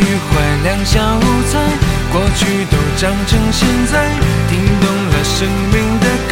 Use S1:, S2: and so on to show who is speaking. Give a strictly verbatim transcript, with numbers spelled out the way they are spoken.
S1: 愉快两小菜，过去都长成现在，听懂了生命的